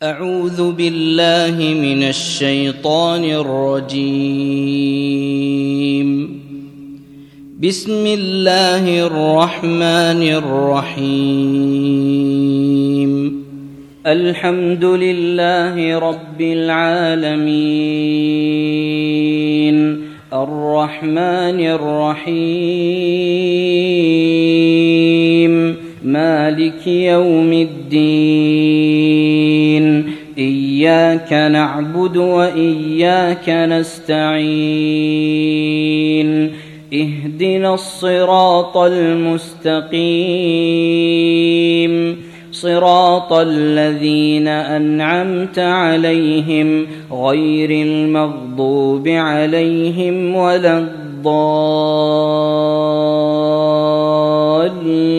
أعوذ بالله من الشيطان الرجيم. بسم الله الرحمن الرحيم. الحمد لله رب العالمين، الرحمن الرحيم، مالك يوم الدين، إياك نعبد وإياك نستعين، اهدنا الصراط المستقيم، صراط الذين أنعمت عليهم غير المغضوب عليهم ولا الضالين.